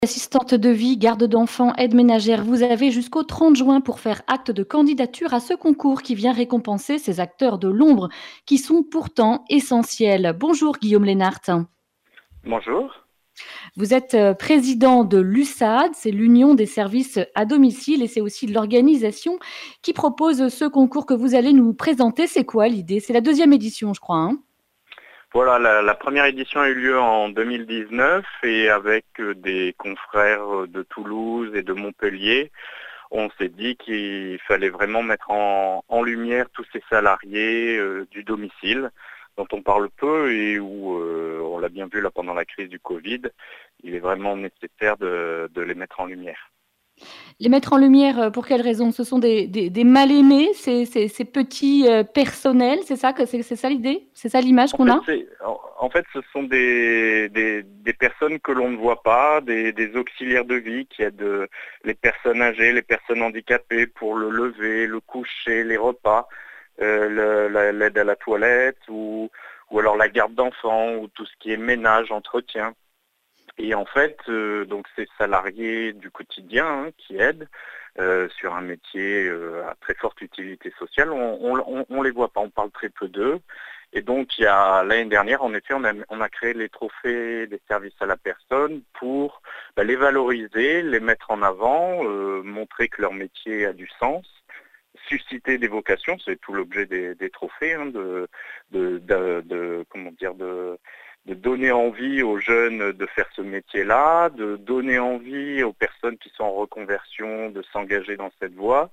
Assistante de vie, garde d'enfants, aide ménagère, vous avez jusqu'au 30 juin pour faire acte de candidature à ce concours qui vient récompenser ces acteurs de l'ombre qui sont pourtant essentiels. Bonjour Guillaume Lénart. Bonjour. Vous êtes président de l'USAD, c'est l'Union des services à domicile et c'est aussi l'organisation qui propose ce concours que vous allez nous présenter. C'est quoi l'idée? C'est la deuxième édition, je crois, hein. Voilà, la première édition a eu lieu en 2019 et avec des confrères de Toulouse et de Montpellier, on s'est dit qu'il fallait vraiment mettre en lumière tous ces salariés du domicile dont on parle peu et où, on l'a bien vu là pendant la crise du Covid, il est vraiment nécessaire de les mettre en lumière. Les mettre en lumière, pour quelles raisons? Ce sont des mal-aimés, ces petits, personnels, c'est ça que c'est ça l'idée? C'est ça l'image En qu'on fait, a? ce sont des personnes que l'on ne voit pas, des auxiliaires de vie qui aident les personnes âgées, les personnes handicapées pour le lever, le coucher, les repas, l'aide à la toilette ou alors la garde d'enfants ou tout ce qui est ménage, entretien. Et en fait, donc ces salariés du quotidien qui aident sur un métier à très forte utilité sociale, on les voit pas, on parle très peu d'eux. Et donc il y a l'année dernière, en effet, on a créé les trophées des services à la personne pour les valoriser, les mettre en avant, montrer que leur métier a du sens, susciter des vocations, c'est tout l'objet des trophées, hein, comment dire, de donner envie aux jeunes de faire ce métier-là, de donner envie aux personnes qui sont en reconversion de s'engager dans cette voie.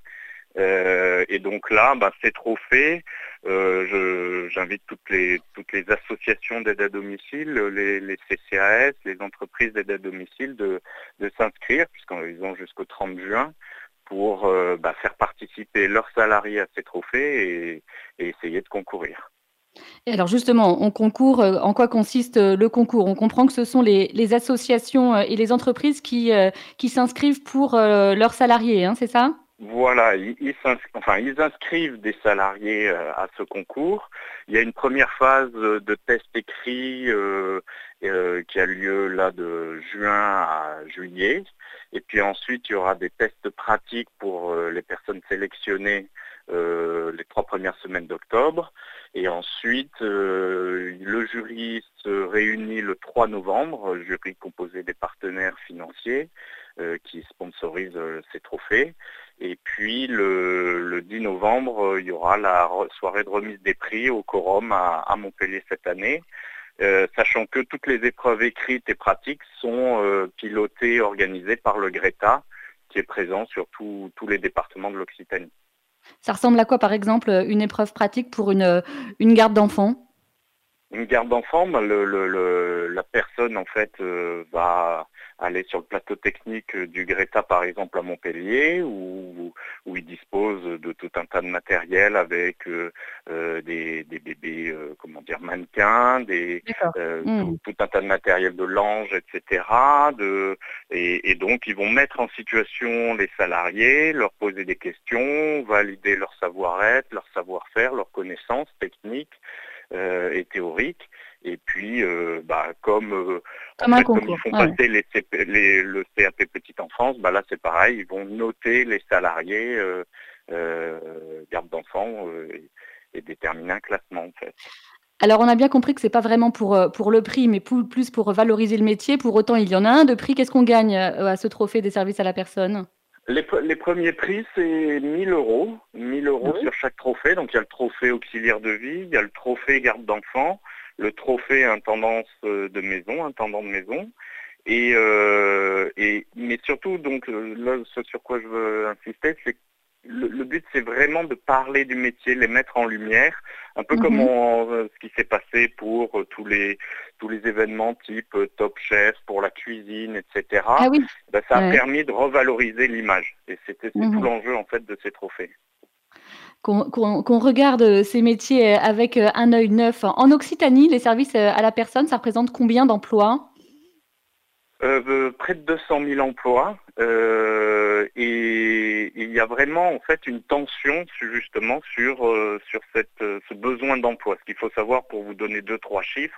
Et donc là, ces trophées, j'invite toutes les associations d'aide à domicile, les CCAS, les entreprises d'aide à domicile de s'inscrire, puisqu'ils ont jusqu'au 30 juin, pour faire participer leurs salariés à ces trophées et essayer de concourir. Et alors justement, on concourt, en quoi consiste, le concours? On comprend que ce sont les associations, et les entreprises qui s'inscrivent pour, leurs salariés, hein, c'est ça? Voilà, ils inscrivent des salariés à ce concours. Il y a une première phase de test écrit qui a lieu là de juin à juillet. Et puis ensuite, il y aura des tests pratiques pour les personnes sélectionnées les 3 premières semaines d'octobre. Et ensuite, le jury se réunit le 3 novembre, jury composé des partenaires financiers qui sponsorisent ces trophées. Et puis le 10 novembre, il y aura la soirée de remise des prix au Quorum à Montpellier cette année, sachant que toutes les épreuves écrites et pratiques sont pilotées, organisées par le GRETA, qui est présent sur tous les départements de l'Occitanie. Ça ressemble à quoi, par exemple, une épreuve pratique pour une garde d'enfants? Une garde d'enfant, la personne en fait va aller sur le plateau technique du Greta par exemple à Montpellier où il dispose de tout un tas de matériel avec des bébés comment dire mannequins, D'accord. Mmh. tout un tas de matériel de linge, etc. Et donc ils vont mettre en situation les salariés, leur poser des questions, valider leur savoir-être, leur savoir-faire, leurs connaissances techniques et théorique. Et puis, Comme un comme ils concours, font ouais. passer le CAP petite enfance, là c'est pareil, ils vont noter les salariés garde d'enfants et déterminer un classement en fait. Alors on a bien compris que c'est pas vraiment pour le prix, mais plus pour valoriser le métier. Pour autant, il y en a un de prix. Qu'est-ce qu'on gagne, à ce trophée des services à la personne? Les premiers prix, c'est 1 000 euros, 1 000 euros Oui. sur chaque trophée. Donc il y a le trophée auxiliaire de vie, il y a le trophée garde d'enfants, le trophée intendance de maison, intendant de maison. Mais surtout, donc là, ce sur quoi je veux insister, c'est que le but, c'est vraiment de parler du métier, les mettre en lumière, un peu comme Mmh. ce qui s'est passé pour tous les événements type Top Chef, pour la cuisine, Ah etc. oui. Ça a Ouais. permis de revaloriser l'image. Et c'est tout Mmh. l'enjeu en fait de ces trophées. Qu'on regarde, ces métiers, avec, un œil neuf. En Occitanie, les services, à la personne, ça représente combien d'emplois? Près de 200 000 emplois et il y a vraiment en fait une tension justement sur ce besoin d'emploi. Ce qu'il faut savoir pour vous donner 2-3 chiffres,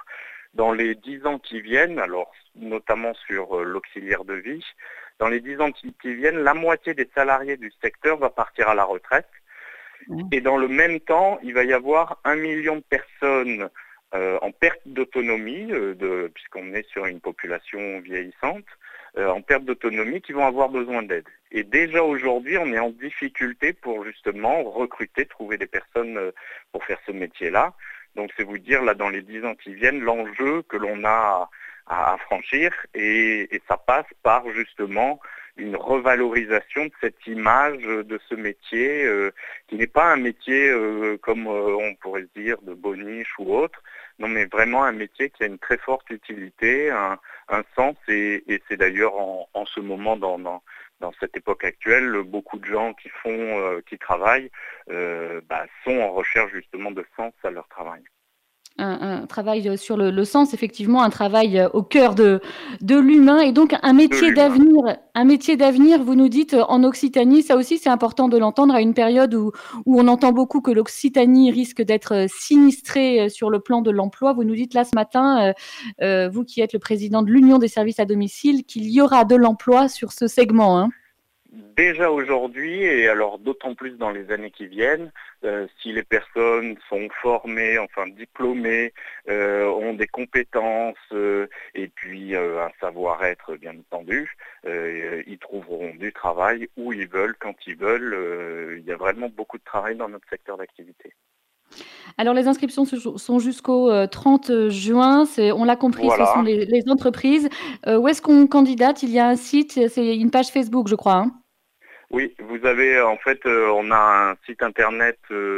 Dans les 10 ans qui viennent, alors notamment sur l'auxiliaire de vie, dans les 10 ans qui viennent, la moitié des salariés du secteur va partir à la retraite. Et dans le même temps, il va y avoir 1 million de personnes en perte d'autonomie, puisqu'on est sur une population vieillissante, en perte d'autonomie qui vont avoir besoin d'aide. Et déjà aujourd'hui, on est en difficulté pour justement recruter, trouver des personnes pour faire ce métier-là. Donc c'est vous dire, là, dans les 10 ans qui viennent, l'enjeu que l'on a à franchir, et ça passe par justement une revalorisation de cette image de ce métier, qui n'est pas un métier comme on pourrait se dire de boniche ou autre, non mais vraiment un métier qui a une très forte utilité, un sens, et c'est d'ailleurs en ce moment dans cette époque actuelle, beaucoup de gens qui travaillent sont en recherche justement de sens à leur travail. Un travail sur le sens, effectivement, un travail au cœur de l'humain et donc De l'humain. un métier d'avenir, vous nous dites, en Occitanie. Ça aussi, c'est important de l'entendre à une période où on entend beaucoup que l'Occitanie risque d'être sinistrée sur le plan de l'emploi. Vous nous dites là ce matin, vous qui êtes le président de l'Union des services à domicile, qu'il y aura de l'emploi sur ce segment, hein. Déjà aujourd'hui, et alors d'autant plus dans les années qui viennent, si les personnes sont formées, enfin diplômées, ont des compétences et puis un savoir-être bien entendu, ils trouveront du travail où ils veulent, quand ils veulent. Il y a vraiment beaucoup de travail dans notre secteur d'activité. Alors les inscriptions sont jusqu'au 30 juin. On l'a compris, ce sont Voilà. les entreprises. Où est-ce qu'on candidate? Il y a un site, c'est une page Facebook, je crois, hein? Oui, vous avez en fait, on a un site internet,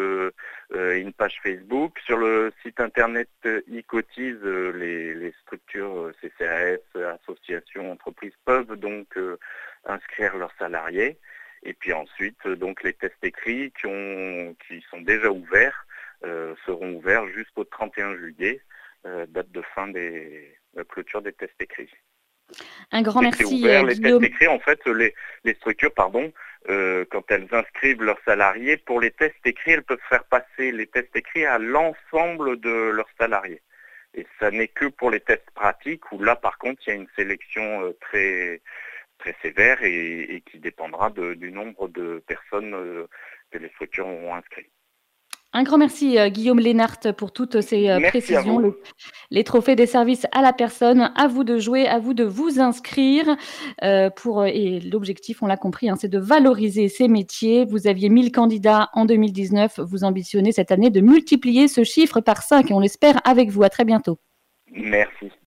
une page Facebook. Sur le site internet, ils cotisent, les structures CCAS, associations, entreprises peuvent donc inscrire leurs salariés. Et puis ensuite, donc les tests écrits qui sont déjà ouverts seront ouverts jusqu'au 31 juillet, date de fin de clôture des tests écrits. Un grand Et c'est merci, ouvert, les tests Guillaume. écrits, en fait, les structures, pardon, quand elles inscrivent leurs salariés, pour les tests écrits, elles peuvent faire passer les tests écrits à l'ensemble de leurs salariés. Et ça n'est que pour les tests pratiques, où là, par contre, il y a une sélection très, très sévère et qui dépendra du nombre de personnes que les structures auront inscrites. Un grand merci, Guillaume Lénart, pour toutes ces Merci à précisions. vous. Les trophées des services à la personne, à vous de jouer, à vous de vous inscrire. Et l'objectif, on l'a compris, hein, c'est de valoriser ces métiers. Vous aviez 1000 candidats en 2019. Vous ambitionnez cette année de multiplier ce chiffre par 5 et on l'espère avec vous. À très bientôt. Merci.